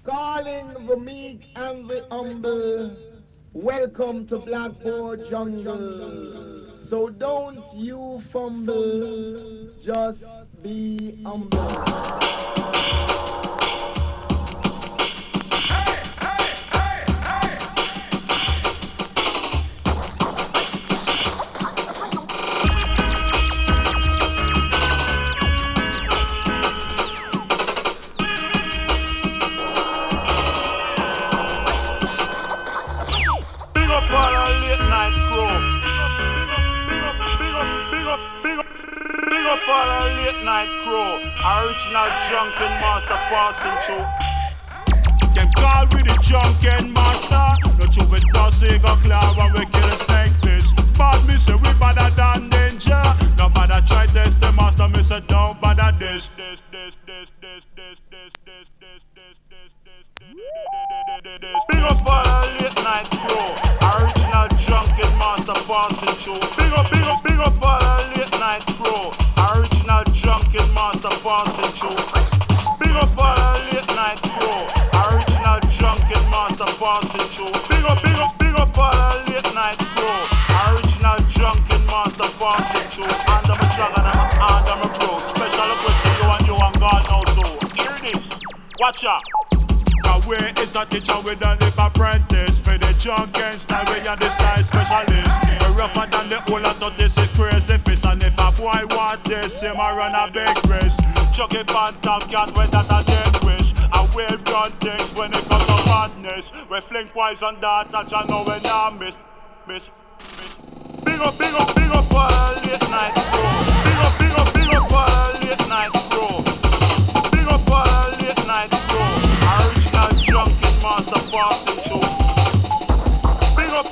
calling the meek and the humble. Welcome to Blackboard Jungle. So don't you fumble, just be humble. For a late night crew, original junkin' master passing through. Them call with the junkin' master. No true with us, they go clear when we kill a snake fish. But me say we better than danger. No matter try test the master, me say don't bother this. Big up for a late night crew, original junkin' master passing through. Big up for a late night crew. Original junkin' master passing through. Big up for a late night crew. Original junkin' master passing through. Big up for a late night crew. Original junkin' master passing through. Under my dragon and under my bro. Special request to you and God now so. Hear this, watch out. Where is a teacher with a lip apprentice? For the junkin' style, we are the style specialist. We're rougher than the whole lot of this is crazy fist. And if a boy want this, him a run a big risk. Chuck it on top, can't wait that a dead wish. I will run things when it comes to madness. We fling poison that and you know we not miss. Big up for a late night crew. Big up for a late night crew. Big up for a late night crew. Original junkin' master passing through. Big up.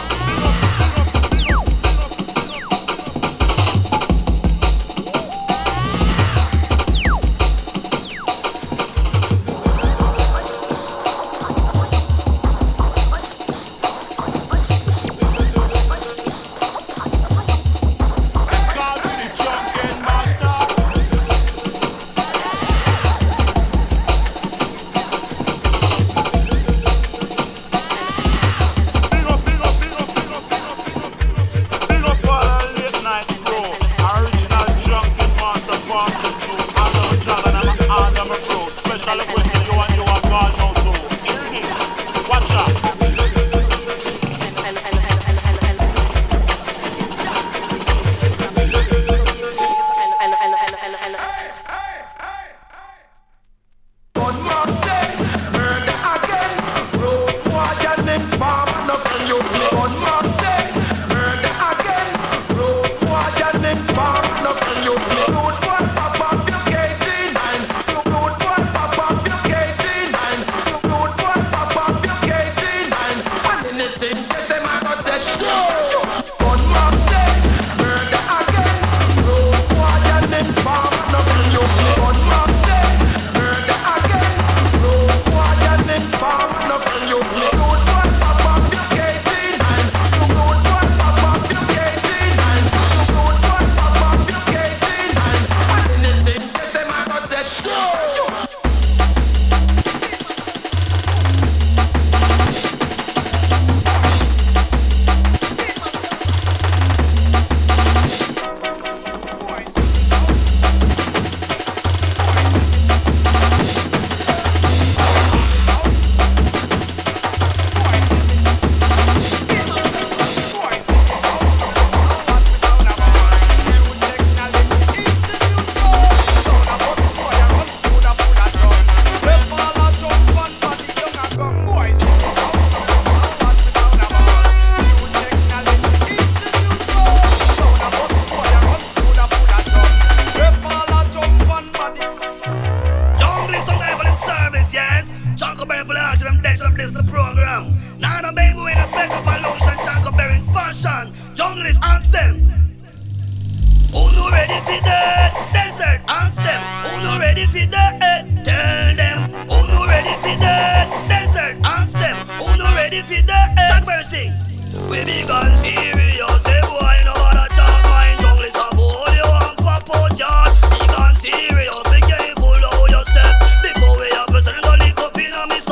We be gone serious, say boy no other talk. Mind jungle is a fool, you want pop out yard. Be gone serious, be careful how you step. Before we have a go lick up in a miss.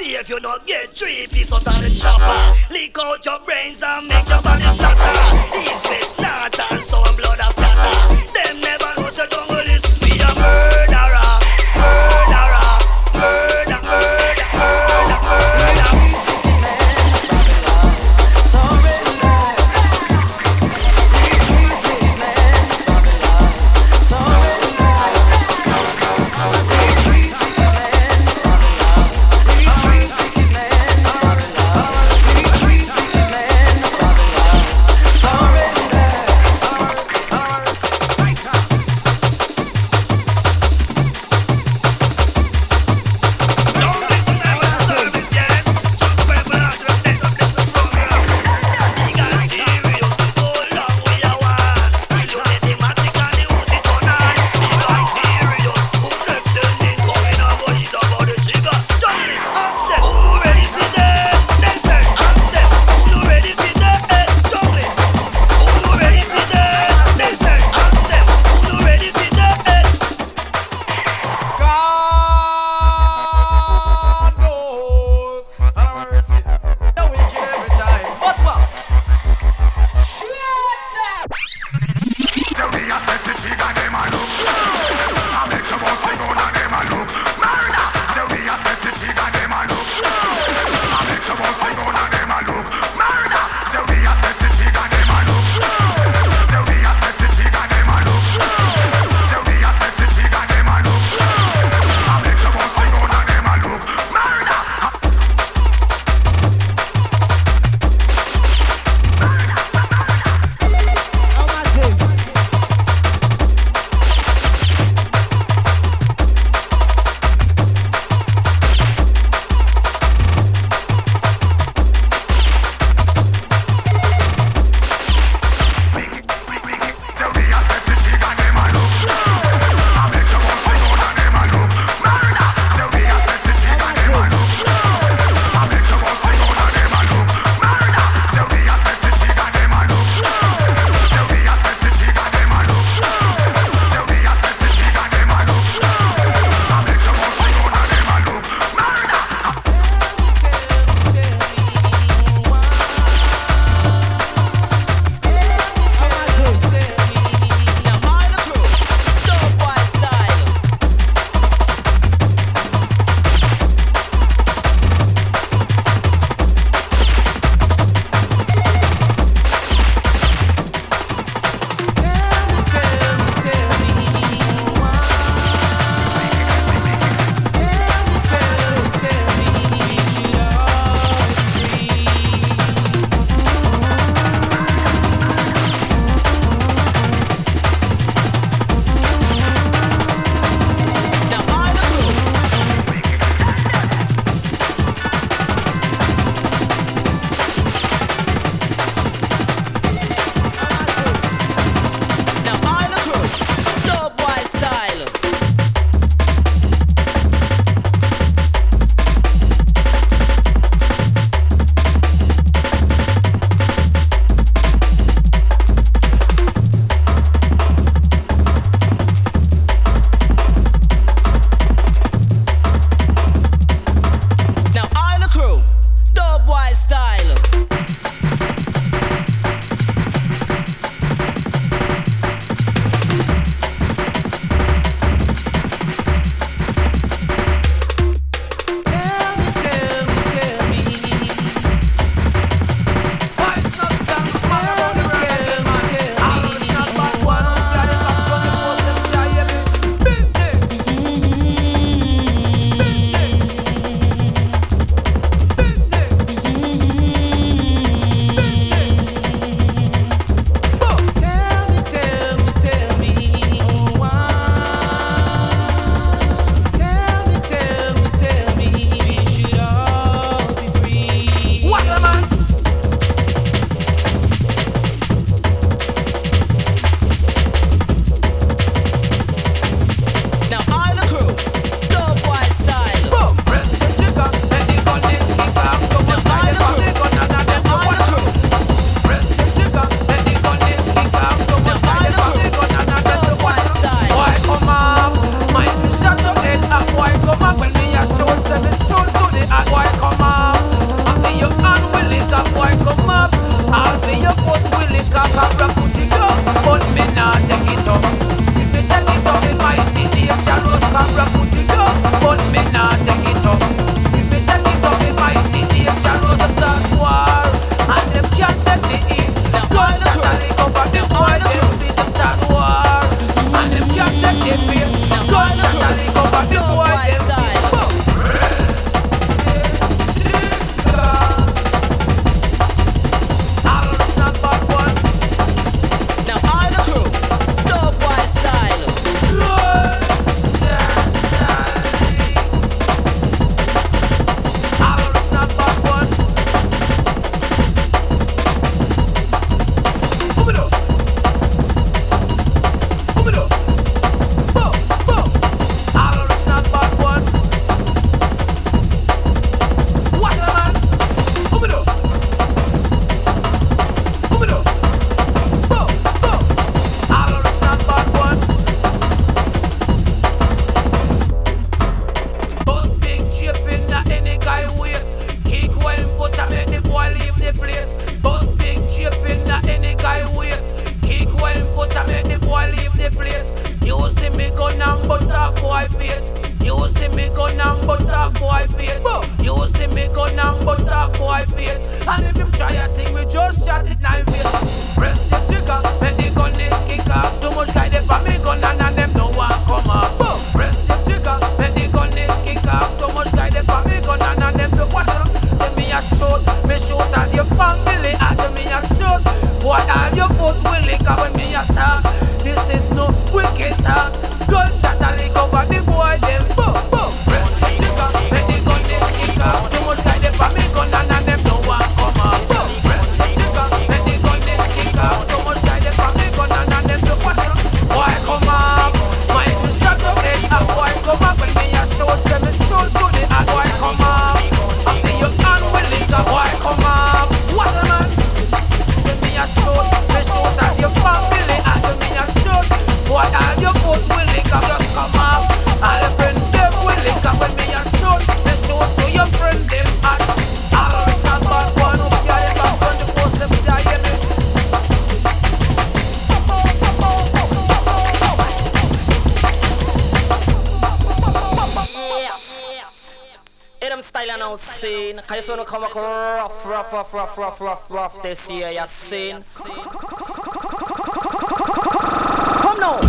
if you don't get 3 pieces out of the chopper. Leak out your brains and make your body shatter. East, west, north and south blood of scatter. Them never know so don't go this. Be a murderer, murderer, murder, murder, murder, murder. And if him try a thing, we just shot it now in face. Press the trigger, let the gun it kick off. Too much guy they for me gun and them no one come up. Press the trigger, let the gun it kick off. Too much guy they for me gun and them no watch out. Then me a shoot at your family. After me a shoot, boy all your foot will lick up when me a talk. This is no wicked talk. Gunshot a lick over the boy them. Press the trigger, let the gun it kick off. Too much guy they for me gun and them no one come up. Press the trigger, let the gun it kick off. Too much guy they for me gun and them no watch out. Boy come up, my shot up head. A boy come up when me a shoot, them me shoot to the a boy come up. After you unwilling, a boy come up. What a man? When me a shoot, me shoot at your family. After me a shoot, boy all your foot will lick up, just come up. All your friends them will lick up when me a shoot. Me shoot to your friend them at. All of them bad one up here, you got 24/7, you hear me? Hit them style and now scene. I just wanna come up rough this year, you seen. Come now.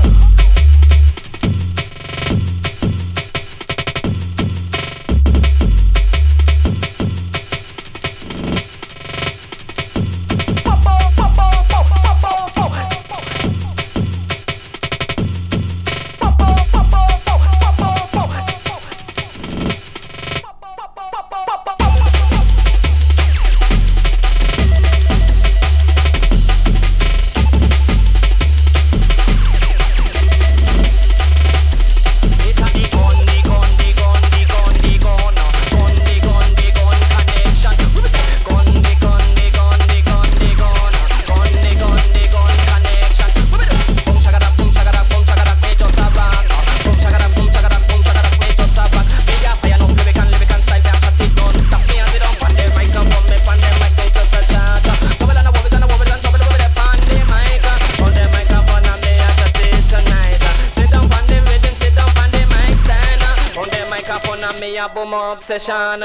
Boom obsession.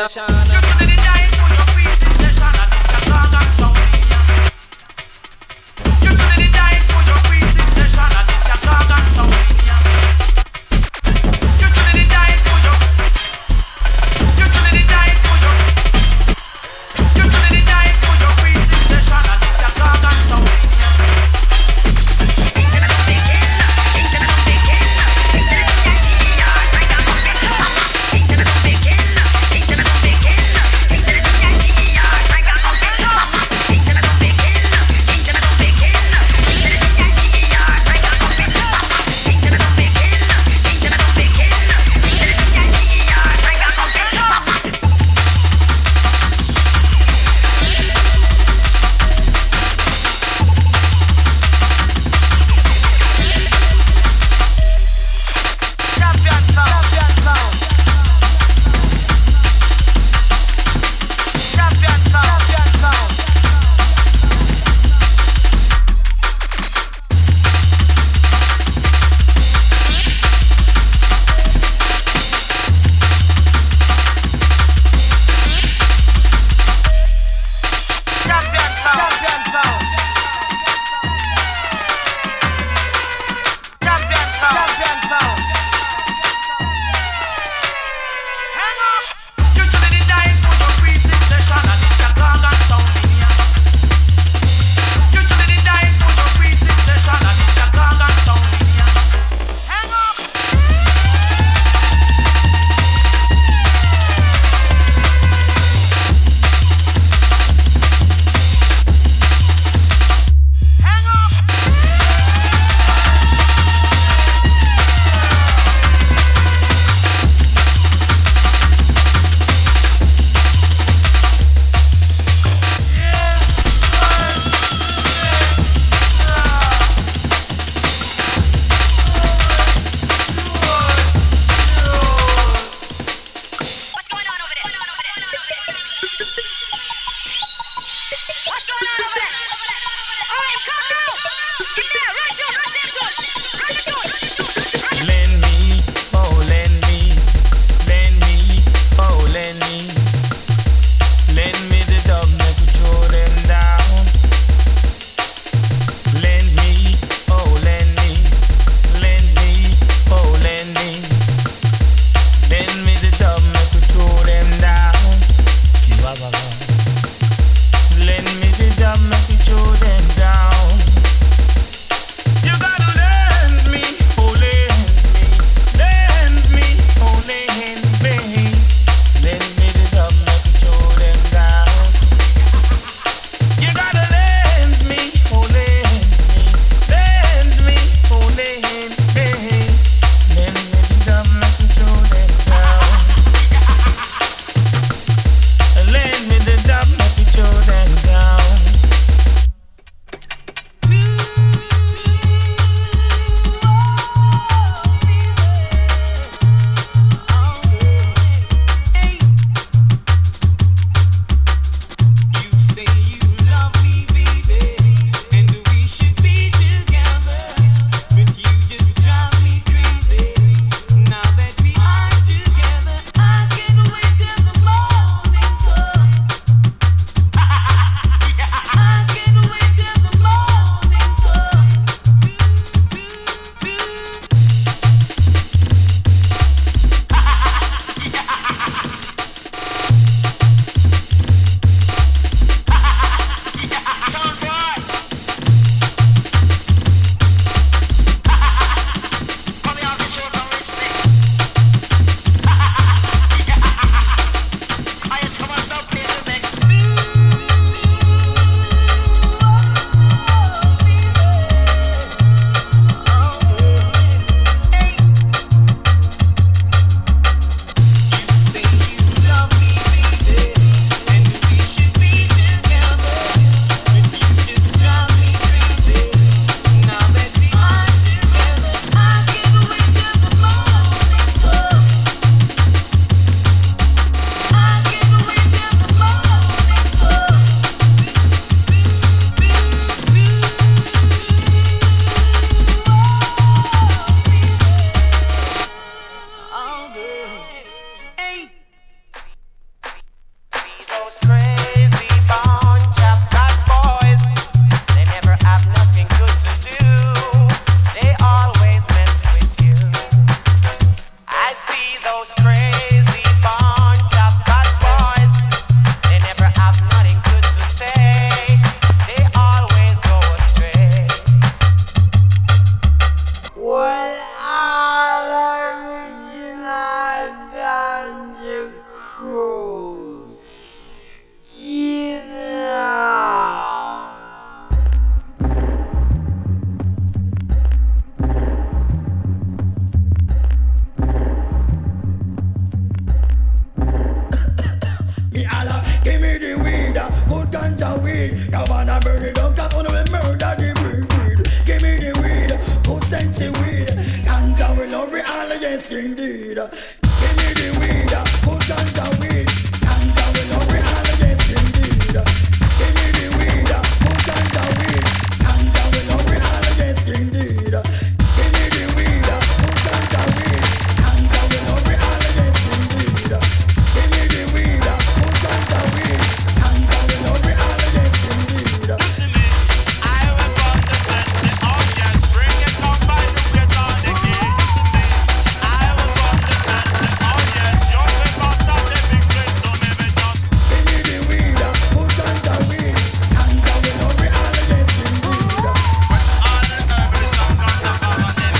weed. Come on and burn it down, cause one will murder the weed. Give me the weed, good sense the weed. Ganja will love it all, yes indeed. Give me the weed, good ganja weed. Ganja will love it all, yes indeed. Give me the weed, good ganja weed. Ganja will love it all, yes indeed. Give me the weed, good ganja weed. Ganja will love it all, yes indeed. Give me the weed, good ganja weed. Ganja will love it all, yes indeed. Listen me, I will want the sense. Oh yes, bring it on by the weight on the key. Listen me, I will want the sense. Oh yes, your people stop the big split to me, me just. Give me the weed, good ganja weed. Ganja will love it all, yes indeed. When all the herbalists and ganja power them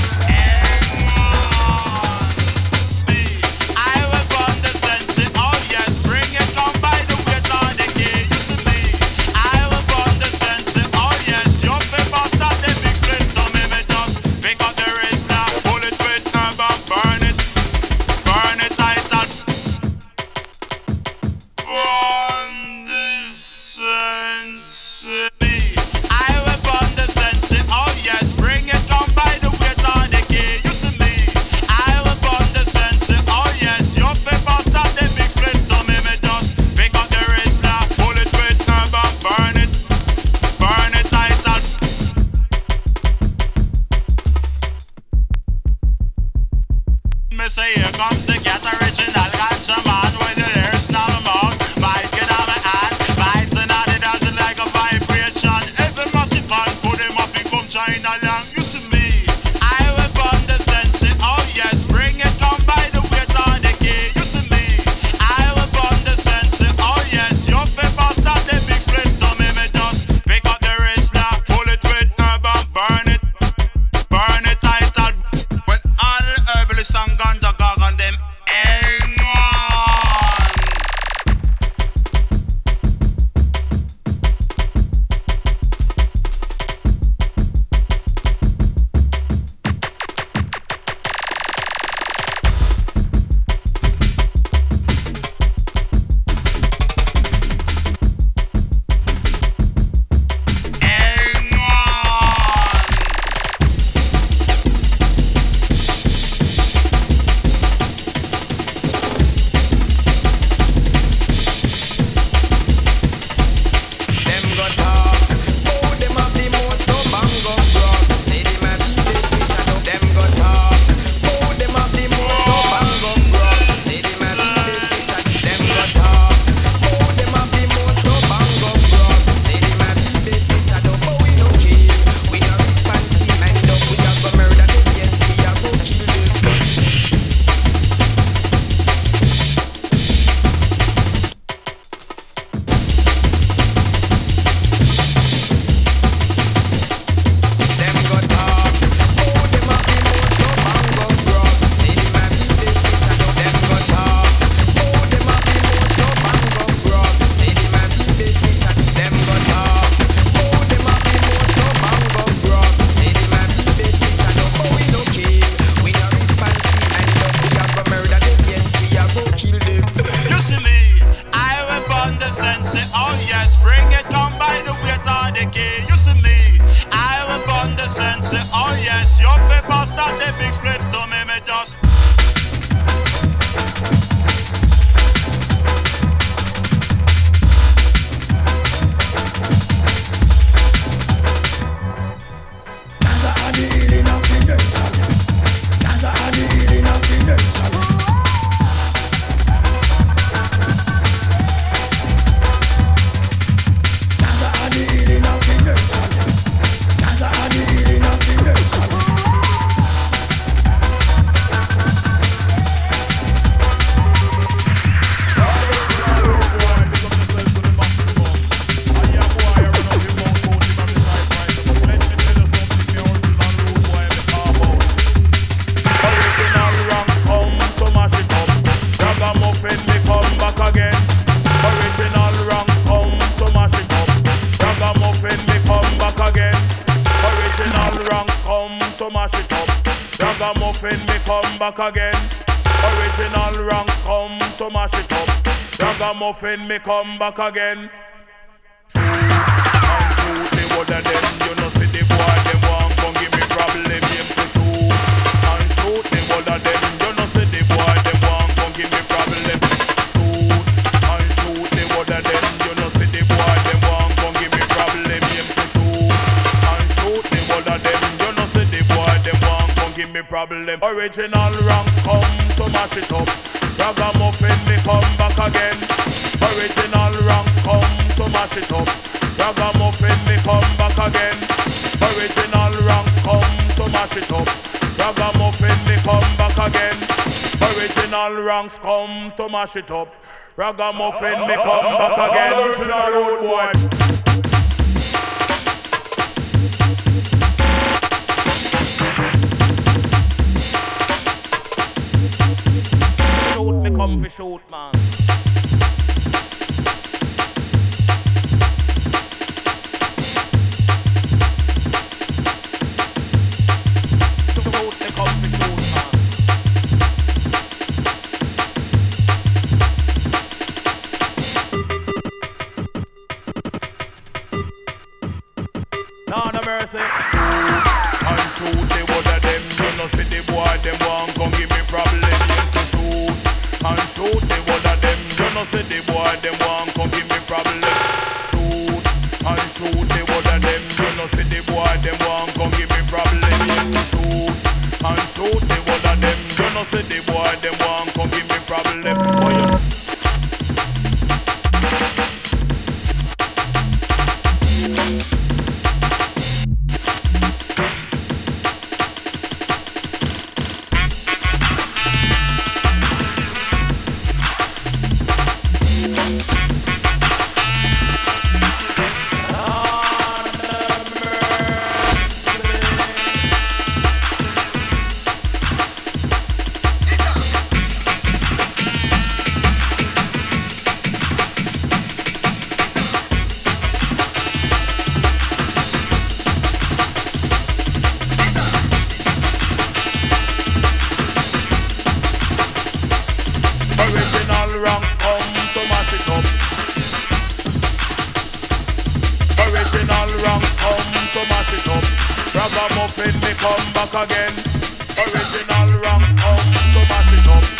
me, I will want the sense. Oh yes, bring it on by the weight on the key. Listen me, I will want the sense. Oh yes, your people stop the big split to me, me just. Pick up the wrist now, pull it with herb and burn it tight and burn the sense. Me, I will burn the sense. Oh yes, bring it on by the weight on the key. You see me, I will burn the sense. Oh yes, your people stop the big split to me, me just pick up the wrist now, pull it with herb and burn it tight and me say here comes the cat original ganja man with the lyrics now mouth. Mic in my hand, vibes and all it does it like a vibration. Every massive fan put him up and come China long. You see me, I will burn the sense. Oh yes, bring it on by the weight on the key. You see me, I will burn the sense. Oh yes, your people stop the big split to me, me just pick up the wrist now, pull it with herb and burn it tight and when all the herbalists and ganja gog on them hang on. Hang on. Them go talk, oh them have the most no mango rock. Say them have the sweet and them go talk, oh them have the most no mango rock. Say them have the sweet and them go talk, oh them have the most no mango rock. Say them have the sweet and oh we no kill, we no responsive and up we a go murder them. Yes we a go kill them. Them go talk, oh them have the most no mango rock. Say them have the sweet and them go talk, oh them have the most no mango rock. Say them have the sweet and them go talk, oh them have the most no mango rock. Say them have the sweet and oh we no kill, we no responsive and up we a go murder them. Yes we a go kill them. You see me, I will burn the sense. Oh yes, bring it on by the weight on the key. You see me, I will burn the sense. Oh yes, your people start the big split to me, me just. Ganja are the healing of the nation. Ganja are the healing of the nation. Ganja are the healing of the nation. Ganja are the healing of the nation. Ragamuffin, me come back again. Original rank, come to mash it up. Ragamuffin, me come back again. what of them. You know see the boy them want come give me problem. Aim to shoot and shoot the what of them. You know see the boy them want come give me problem. Shoot and shoot the what of them. You know see the boy them want come give me problem. Aim to shoot and shoot the what of them. You know see the boy them want come give me problem. Original rank come to mash it up. Ragamuffin me come back again. Original rank come to mash it up. Ragamuffin me come back again. Original rank come to mash it up. Ragamuffin me come back again. Original ranks come to mash it up. Ragamuffin me come back again. Original road boy. Shoot me come for shoot man. Mercy. And shoot the one of them. You know see the boy them want come give me problem. To shoot and shoot the one of them. You know see the boy them want come give me problem. Shoot and shoot the one of them. You know see the boy them want come give me problem. To shoot and shoot the one of them. You know see the boy them want come give me problem. Boy, Ragamuffin me come back again. Original rank come to mash it up.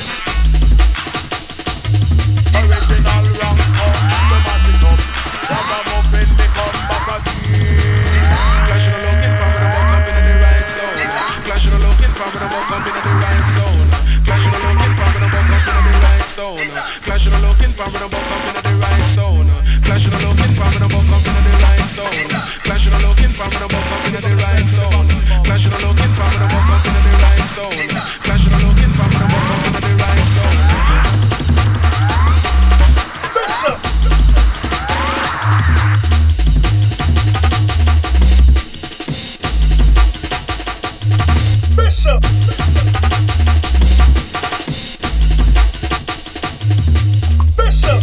Original rank come to mash it up. Ragamuffin me come back again. Clashing a looking for the buck up in the right zone. Clashing a looking for the buck up in the right zone. Clashing a looking for the buck up in the right zone. Clashing a looking for the buck up in the right zone. Clashing a looking for the buck up in the right zone. Clashing a looking for the buck up in the right zone. Clashing a looking for the buck up in the right zone. Clashing a looking for the buck up in the right zone. Special. Special. Special.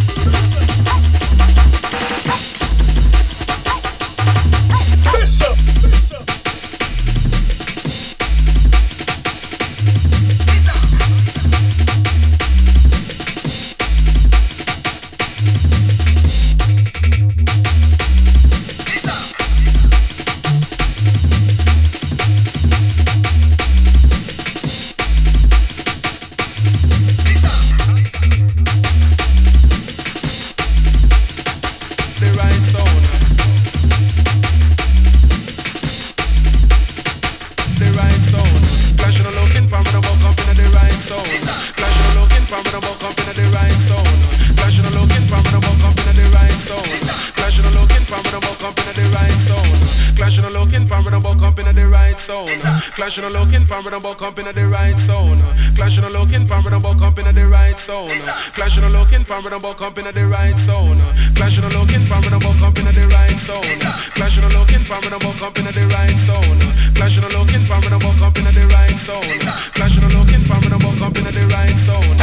Clashing a looking for the buck up in the right zone. Clashing a looking for the buck up in the right zone. Clashing a looking for the buck up in the right zone. Clashing a looking for the buck up in the right zone. Clashing a looking for the buck up in the right zone. Clashing a looking for the buck up in the right zone. Clashing a looking for the buck up in the right zone.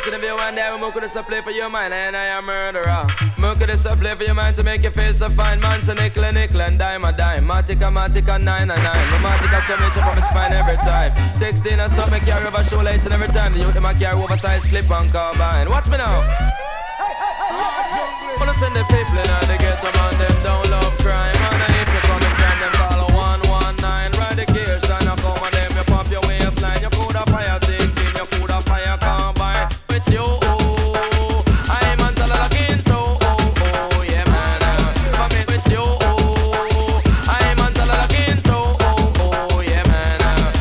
watching the video one day, we could have play for your mind, and I am murderer. Me could have play for your mind to make you feel so fine, man. So nickel and dime a dime. Matica, 9 and 9. No Matica, so much up on my spine every time. 16 and something carry over shoelaces and every time. The youth them a carry oversized clip and carbine. Watch me now. Wanna send the people in and they get some on them don't love crime. And if you come and find them call 119. Radication, I come on them, you pop your waistline. You could have fire 16, you could have fire combine. With you, I'm on the looking through. Yeah man, for me with you, I'm on the looking through. Yeah man.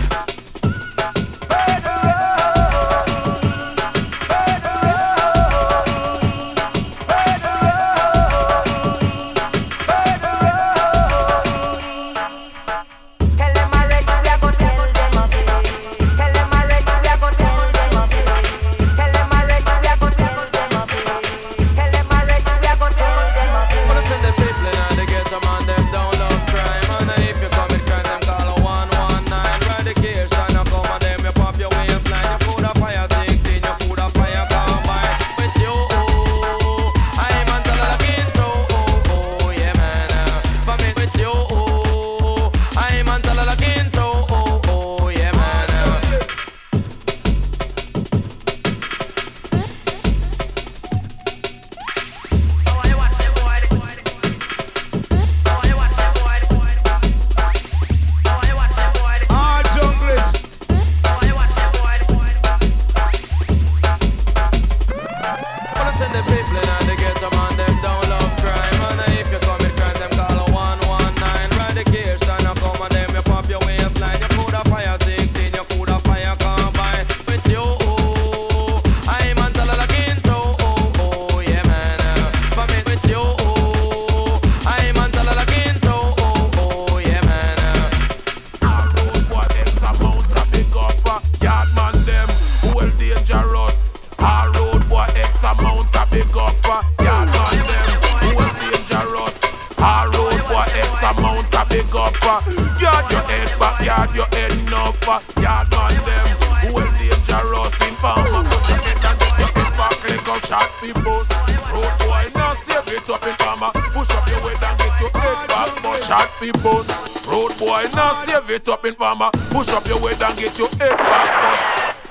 Push up your weight and get your head back bust.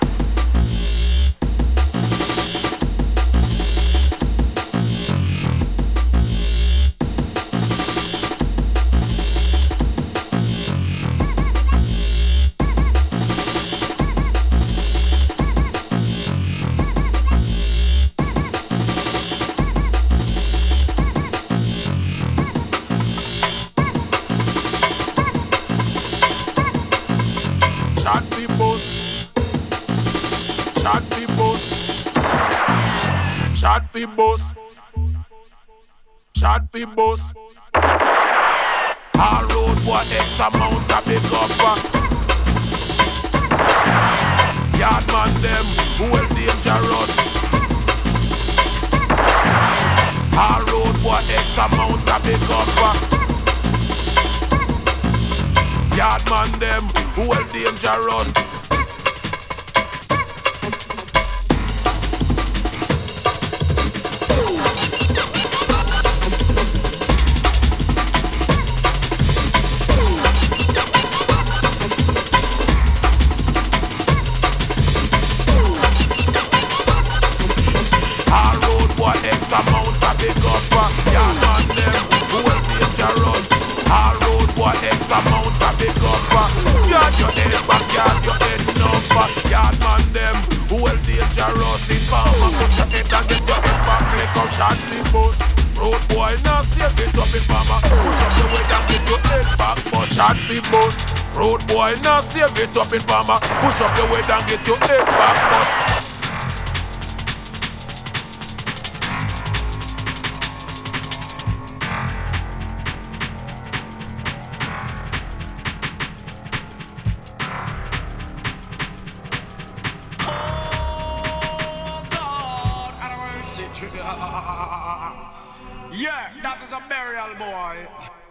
Shot fi bus. All road boy X amount of big up. Yard man them well dangerous. All road boy X amount of big up. Yard man them well dangerous. Shot the bus, road boy now save it up in farmer. Push up the way and get your head back. But shot the bus, road boy now save it up in farmer. Push up the way and get your head back. Bust. Yeah, that is a burial boy.